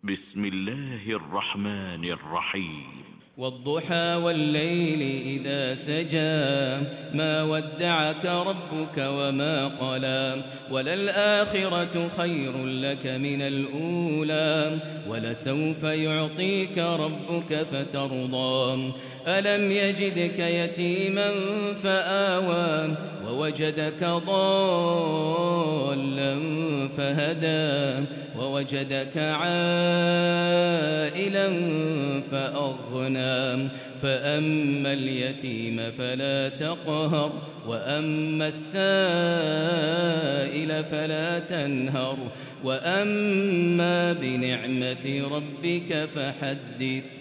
بسم الله الرحمن الرحيم والضحى والليل إذا سجى ما ودعك ربك وما قلى وللآخرة خير لك من الأولى ولسوف يعطيك ربك فترضى ألم يجدك يتيما فآوى ووجدك ضالا فهدى ووجدك عائلا فأغنى فأما اليتيم فلا تقهر وأما السائل فلا تنهر وأما بنعمة ربك فحدث